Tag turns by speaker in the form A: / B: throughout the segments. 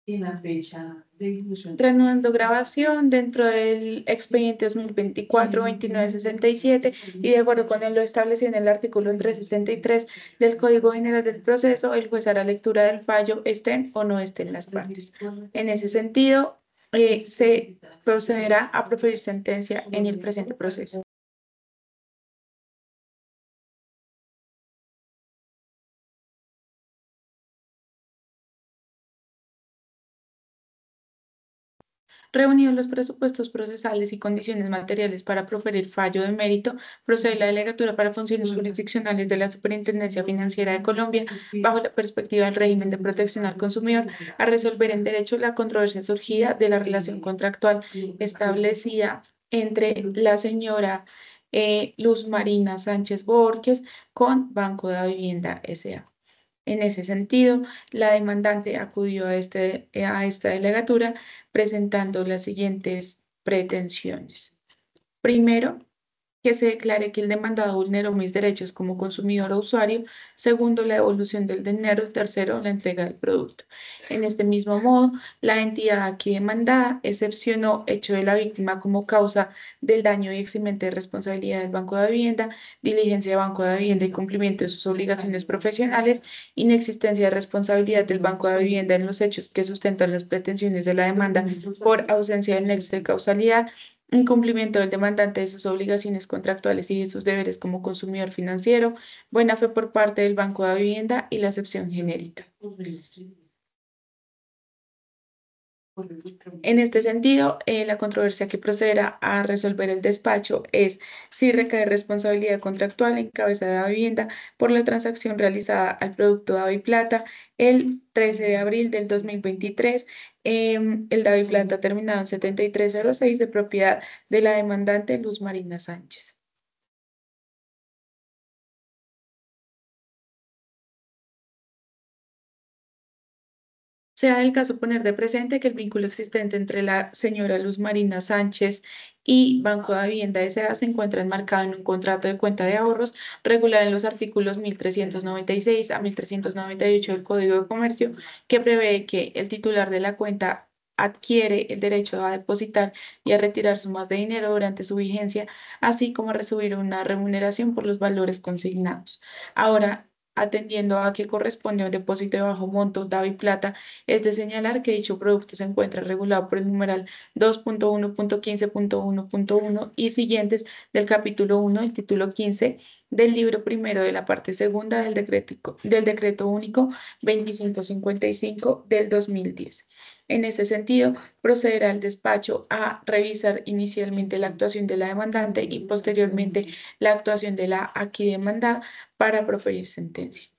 A: Reanudando grabación dentro del expediente 2024-2967 y de acuerdo con lo establecido en el artículo 373 del Código General del Proceso, el juez hará lectura del fallo, estén o no estén las partes. En ese sentido, se procederá a proferir sentencia en el presente proceso. Reunidos los presupuestos procesales y condiciones materiales para proferir fallo de mérito, procede la delegatura para funciones jurisdiccionales de la Superintendencia Financiera de Colombia, bajo la perspectiva del régimen de protección al consumidor, a resolver en derecho la controversia surgida de la relación contractual establecida entre la señora Luz Marina Sánchez Borges con Banco de la Vivienda S.A. En ese sentido, la demandante acudió a esta delegatura presentando las siguientes pretensiones. Primero, que se declare que el demandado vulneró mis derechos como consumidor o usuario. Segundo, la devolución del dinero. Tercero, la entrega del producto. En este mismo modo, la entidad aquí demandada excepcionó hecho de la víctima como causa del daño y eximente de responsabilidad del Banco de Vivienda, diligencia de Banco de Vivienda y cumplimiento de sus obligaciones profesionales, inexistencia de responsabilidad del Banco de Vivienda en los hechos que sustentan las pretensiones de la demanda por ausencia del nexo de causalidad, incumplimiento del demandante de sus obligaciones contractuales y de sus deberes como consumidor financiero, buena fe por parte del Banco de Vivienda y la excepción genérica. En este sentido, la controversia que procederá a resolver el despacho es si recae responsabilidad contractual en cabeza de la vivienda por la transacción realizada al producto Davi Plata el 13 de abril del 2023, el Davi Plata terminado en 7306 de propiedad de la demandante Luz Marina Sánchez. Se da el caso poner de presente que el vínculo existente entre la señora Luz Marina Sánchez y Banco de Vivienda S.A. se encuentra enmarcado en un contrato de cuenta de ahorros regulado en los artículos 1396 a 1398 del Código de Comercio, que prevé que el titular de la cuenta adquiere el derecho a depositar y a retirar sumas de dinero durante su vigencia, así como a recibir una remuneración por los valores consignados. Ahora, atendiendo a que corresponde a un depósito de bajo monto, Davi Plata, es de señalar que dicho producto se encuentra regulado por el numeral 2.1.15.1.1 y siguientes del capítulo 1 del título 15 del libro primero de la parte segunda del decreto único 2555 del 2010. En ese sentido, procederá el despacho a revisar inicialmente la actuación de la demandante y posteriormente la actuación de la aquí demandada para proferir sentencia.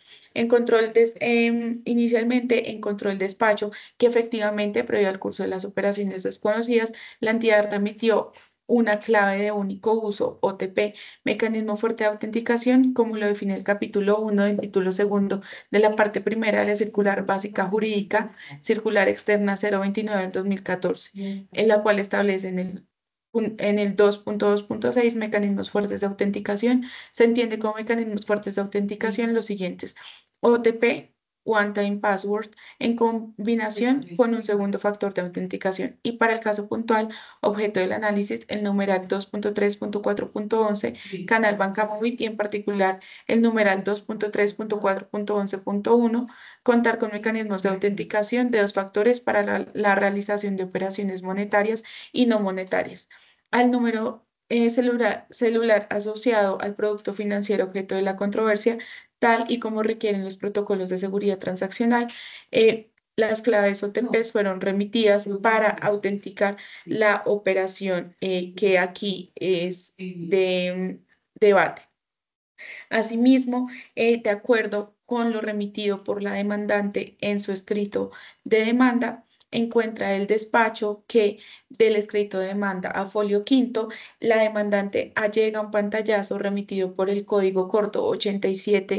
A: Inicialmente encontró el despacho que efectivamente, previo al curso de las operaciones desconocidas, la entidad remitió una clave de único uso, OTP, mecanismo fuerte de autenticación, como lo define el capítulo 1 del título segundo de la parte primera de la circular básica jurídica, circular externa 029 del 2014, en la cual establece en el 2.2.6 mecanismos fuertes de autenticación. Se entiende como mecanismos fuertes de autenticación los siguientes: OTP, One Time Password, en combinación con un segundo factor de autenticación. Y para el caso puntual, objeto del análisis, el numeral 2.3.4.11, canal banca móvil y en particular el numeral 2.3.4.11.1, contar con mecanismos de autenticación de dos factores para la realización de operaciones monetarias y no monetarias. Al número celular asociado al producto financiero objeto de la controversia, tal y como requieren los protocolos de seguridad transaccional. Las claves OTP fueron remitidas para autenticar la operación que aquí es de debate. Asimismo, de acuerdo con lo remitido por la demandante en su escrito de demanda, encuentra el despacho que del escrito de demanda a folio quinto, la demandante allega un pantallazo remitido por el código corto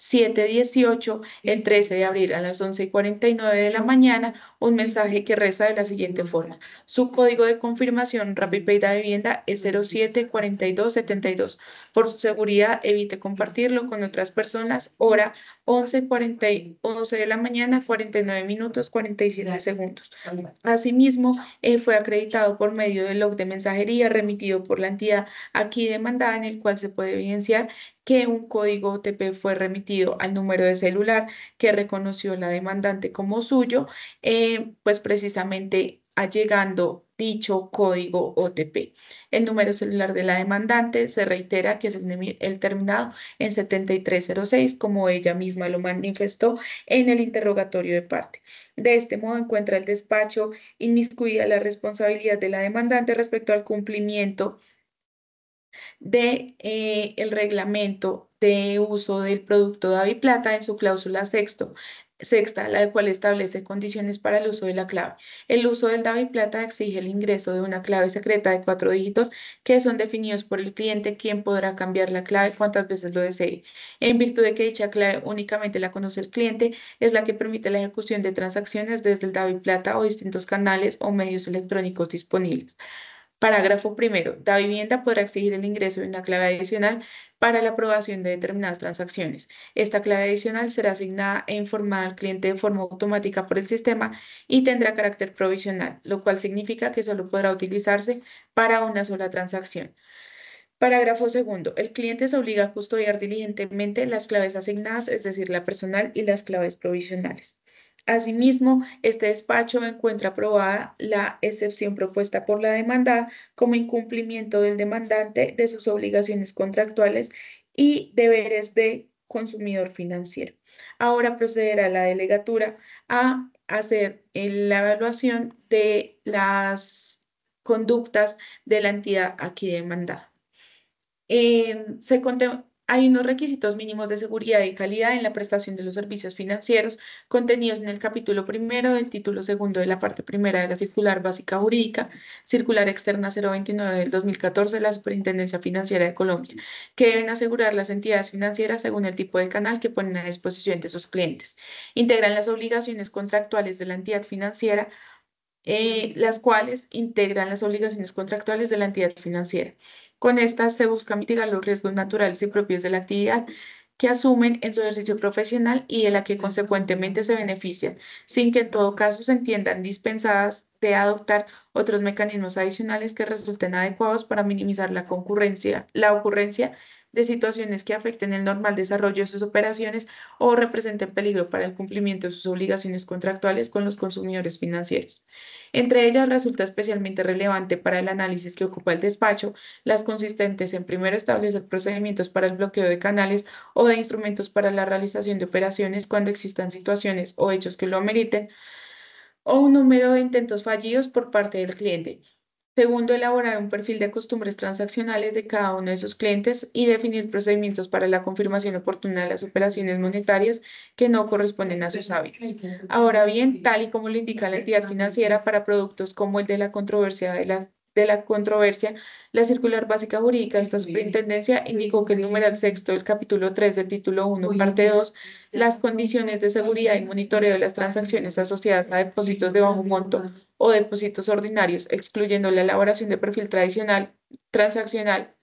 A: 7:18, el 13 de abril a las 11:49 de la mañana, un mensaje que reza de la siguiente forma. Su código de confirmación RappiPay de vivienda es 074272. Por su seguridad, evite compartirlo con otras personas. Hora 11:11 de la mañana, 49 minutos, 47 segundos. Asimismo, fue acreditado por medio del log de mensajería remitido por la entidad aquí demandada, en el cual se puede evidenciar que un código OTP fue remitido al número de celular que reconoció la demandante como suyo, pues precisamente allegando dicho código OTP. El número celular de la demandante se reitera que es el terminado en 7306, como ella misma lo manifestó en el interrogatorio de parte. De este modo encuentra el despacho inmiscuida la responsabilidad de la demandante respecto al cumplimiento de el reglamento de uso del producto DaviPlata en su cláusula sexta, la cual establece condiciones para el uso de la clave. El uso del DaviPlata exige el ingreso de una clave secreta de 4 dígitos que son definidos por el cliente, quien podrá cambiar la clave cuantas veces lo desee. En virtud de que dicha clave únicamente la conoce el cliente, es la que permite la ejecución de transacciones desde el DaviPlata o distintos canales o medios electrónicos disponibles. Parágrafo primero. Davivienda podrá exigir el ingreso de una clave adicional para la aprobación de determinadas transacciones. Esta clave adicional será asignada e informada al cliente de forma automática por el sistema y tendrá carácter provisional, lo cual significa que solo podrá utilizarse para una sola transacción. Parágrafo segundo. El cliente se obliga a custodiar diligentemente las claves asignadas, es decir, la personal y las claves provisionales. Asimismo, este despacho encuentra aprobada la excepción propuesta por la demandada como incumplimiento del demandante de sus obligaciones contractuales y deberes de consumidor financiero. Ahora procederá la delegatura a hacer la evaluación de las conductas de la entidad aquí demandada. Hay unos requisitos mínimos de seguridad y calidad en la prestación de los servicios financieros contenidos en el capítulo primero del título segundo de la parte primera de la Circular Básica Jurídica, Circular Externa 029 del 2014 de la Superintendencia Financiera de Colombia, que deben asegurar las entidades financieras según el tipo de canal que ponen a disposición de sus clientes. Integran las obligaciones contractuales de la entidad financiera, las cuales integran las obligaciones contractuales de la entidad financiera. Con estas se busca mitigar los riesgos naturales y propios de la actividad que asumen en su ejercicio profesional y de la que consecuentemente se benefician, sin que en todo caso se entiendan dispensadas de adoptar otros mecanismos adicionales que resulten adecuados para minimizar la ocurrencia de situaciones que afecten el normal desarrollo de sus operaciones o representen peligro para el cumplimiento de sus obligaciones contractuales con los consumidores financieros. Entre ellas resulta especialmente relevante para el análisis que ocupa el despacho las consistentes en primero establecer procedimientos para el bloqueo de canales o de instrumentos para la realización de operaciones cuando existan situaciones o hechos que lo ameriten, o un número de intentos fallidos por parte del cliente. Segundo, elaborar un perfil de costumbres transaccionales de cada uno de sus clientes y definir procedimientos para la confirmación oportuna de las operaciones monetarias que no corresponden a sus hábitos. Ahora bien, tal y como lo indica la entidad financiera para productos como el de la controversia, la circular básica jurídica de esta superintendencia indicó que el numeral sexto del capítulo 3 del título 1, parte 2, las condiciones de seguridad y monitoreo de las transacciones asociadas a depósitos de bajo monto o depósitos ordinarios, excluyendo la elaboración de perfil transaccional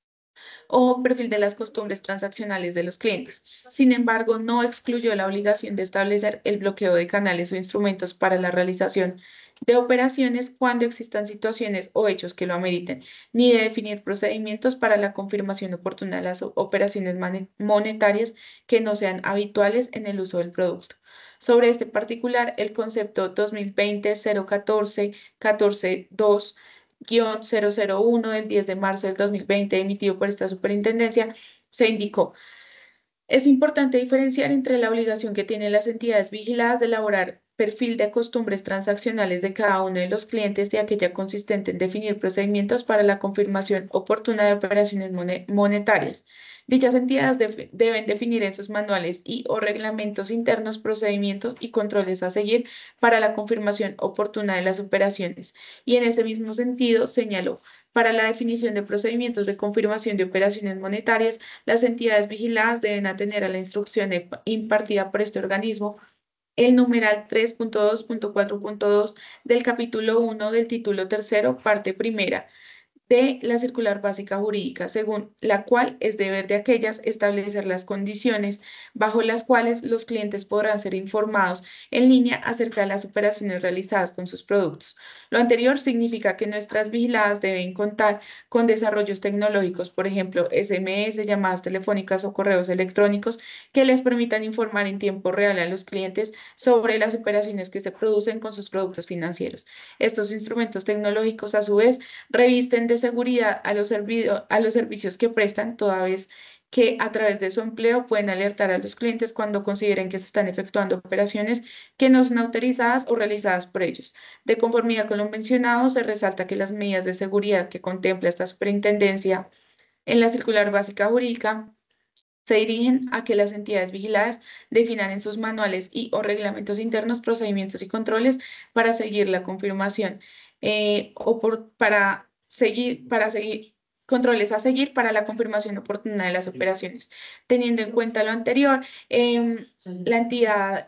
A: o perfil de las costumbres transaccionales de los clientes. Sin embargo, no excluyó la obligación de establecer el bloqueo de canales o instrumentos para la realización de operaciones cuando existan situaciones o hechos que lo ameriten, ni de definir procedimientos para la confirmación oportuna de las operaciones monetarias que no sean habituales en el uso del producto. Sobre este particular, el concepto 2020-014-14-2 001 del 10 de marzo del 2020 emitido por esta superintendencia, se indicó: es importante diferenciar entre la obligación que tienen las entidades vigiladas de elaborar perfil de costumbres transaccionales de cada uno de los clientes y aquella consistente en definir procedimientos para la confirmación oportuna de operaciones monetarias. Dichas entidades deben definir en sus manuales y o reglamentos internos procedimientos y controles a seguir para la confirmación oportuna de las operaciones. Y en ese mismo sentido señaló: Para la definición de procedimientos de confirmación de operaciones monetarias, las entidades vigiladas deben atender a la instrucción impartida por este organismo, el numeral 3.2.4.2 del capítulo 1 del título tercero, parte primera de la circular básica jurídica, según la cual es deber de aquellas establecer las condiciones bajo las cuales los clientes podrán ser informados en línea acerca de las operaciones realizadas con sus productos. Lo anterior significa que nuestras vigiladas deben contar con desarrollos tecnológicos, por ejemplo, SMS, llamadas telefónicas o correos electrónicos, que les permitan informar en tiempo real a los clientes sobre las operaciones que se producen con sus productos financieros. Estos instrumentos tecnológicos, a su vez, revisten de seguridad a los servicios que prestan, toda vez que a través de su empleo pueden alertar a los clientes cuando consideren que se están efectuando operaciones que no son autorizadas o realizadas por ellos. De conformidad con lo mencionado, se resalta que las medidas de seguridad que contempla esta superintendencia en la circular básica jurídica se dirigen a que las entidades vigiladas definan en sus manuales y o reglamentos internos procedimientos y controles para seguir la confirmación para seguir controles a seguir para la confirmación oportuna de las operaciones. Teniendo en cuenta lo anterior, la entidad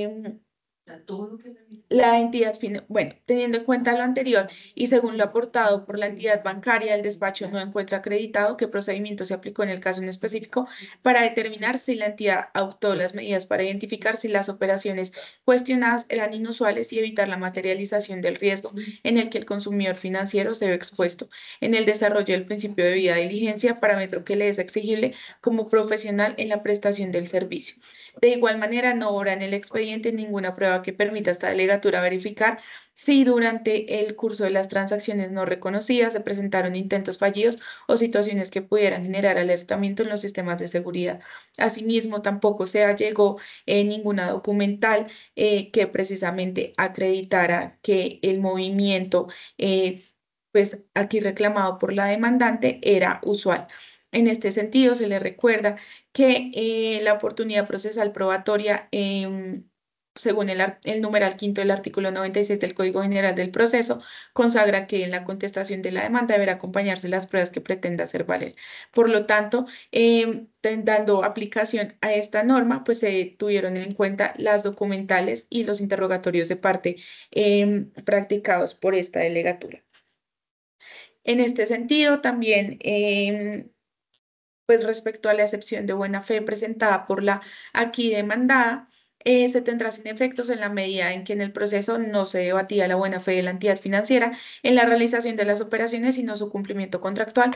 A: bueno, teniendo en cuenta lo anterior y según lo aportado por la entidad bancaria, el despacho no encuentra acreditado qué procedimiento se aplicó en el caso en específico para determinar si la entidad adoptó las medidas para identificar si las operaciones cuestionadas eran inusuales y evitar la materialización del riesgo en el que el consumidor financiero se ve expuesto en el desarrollo del principio de debida diligencia, parámetro que le es exigible como profesional en la prestación del servicio. De igual manera, no obra en el expediente ninguna prueba que permita a esta delegatura verificar si durante el curso de las transacciones no reconocidas se presentaron intentos fallidos o situaciones que pudieran generar alertamiento en los sistemas de seguridad. Asimismo, tampoco se allegó ninguna documental que precisamente acreditara que el movimiento, pues aquí reclamado por la demandante, era usual. En este sentido, se le recuerda que la oportunidad procesal probatoria, según el numeral quinto del artículo 96 del Código General del Proceso, consagra que en la contestación de la demanda deberá acompañarse las pruebas que pretenda hacer valer. Por lo tanto, dando aplicación a esta norma, pues se tuvieron en cuenta las documentales y los interrogatorios de parte practicados por esta delegatura. En este sentido, también pues respecto a la excepción de buena fe presentada por la aquí demandada, se tendrá sin efectos en la medida en que en el proceso no se debatía la buena fe de la entidad financiera en la realización de las operaciones, sino su cumplimiento contractual,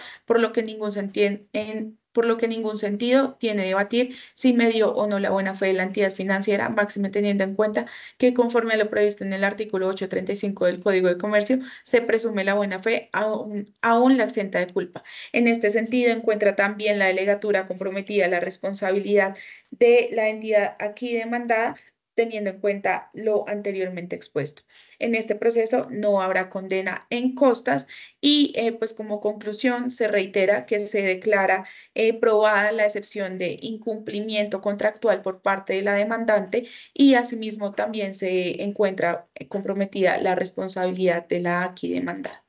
A: por lo que ningún sentido tiene debatir si medió o no la buena fe de la entidad financiera, máxime teniendo en cuenta que conforme a lo previsto en el artículo 835 del Código de Comercio, se presume la buena fe aún la exenta de culpa. En este sentido, encuentra también la delegatura comprometida la responsabilidad de la entidad aquí demandada, teniendo en cuenta lo anteriormente expuesto. En este proceso no habrá condena en costas y pues como conclusión se reitera que se declara probada la excepción de incumplimiento contractual por parte de la demandante y asimismo también se encuentra comprometida la responsabilidad de la aquí demandada.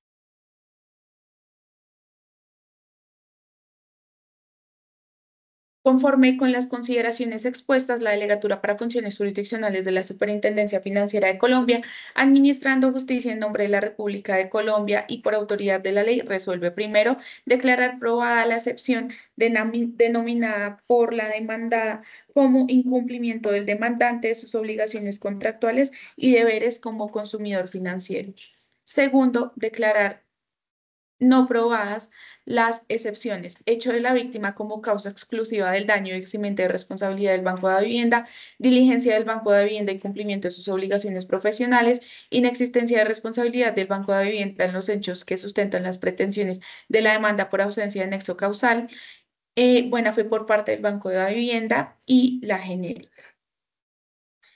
A: Conforme con las consideraciones expuestas, la Delegatura para Funciones Jurisdiccionales de la Superintendencia Financiera de Colombia, administrando justicia en nombre de la República de Colombia y por autoridad de la ley, resuelve primero declarar probada la excepción denominada por la demandada como incumplimiento del demandante de sus obligaciones contractuales y deberes como consumidor financiero. Segundo, declarar no probadas las excepciones, hecho de la víctima como causa exclusiva del daño y eximente de responsabilidad del Banco de Vivienda, diligencia del Banco de Vivienda y cumplimiento de sus obligaciones profesionales, inexistencia de responsabilidad del Banco de Vivienda en los hechos que sustentan las pretensiones de la demanda por ausencia de nexo causal, buena fe por parte del Banco de Vivienda y la genérica.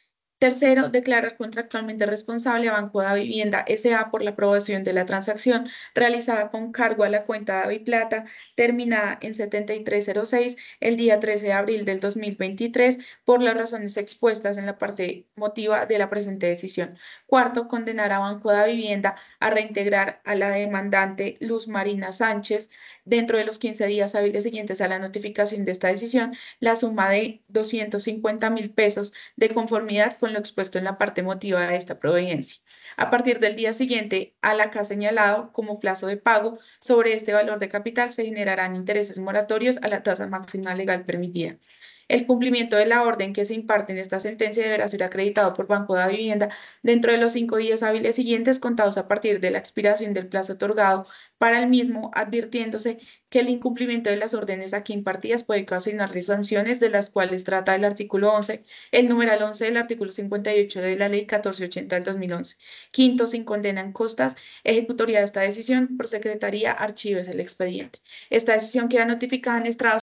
A: Tercero, declarar contractualmente responsable a Banco de Vivienda S.A. por la aprobación de la transacción realizada con cargo a la cuenta de Plata terminada en 7306 el día 13 de abril del 2023 por las razones expuestas en la parte motiva de la presente decisión. Cuarto, condenar a Banco de Vivienda a reintegrar a la demandante Luz Marina Sánchez dentro de los 15 días hábiles siguientes a la notificación de esta decisión la suma de 250.000 pesos de conformidad con lo expuesto en la parte motiva de esta providencia. A partir del día siguiente a la que ha señalado como plazo de pago sobre este valor de capital se generarán intereses moratorios a la tasa máxima legal permitida. El cumplimiento de la orden que se imparte en esta sentencia deberá ser acreditado por Banco de Vivienda dentro de los 5 días hábiles siguientes contados a partir de la expiración del plazo otorgado para el mismo, advirtiéndose que el incumplimiento de las órdenes aquí impartidas puede ocasionarle sanciones de las cuales trata el artículo 11, el numeral 11 del artículo 58 de la Ley 1480 del 2011. Quinto, sin condena en costas, ejecutoría de esta decisión por secretaría, archives el expediente. Esta decisión queda notificada en estrado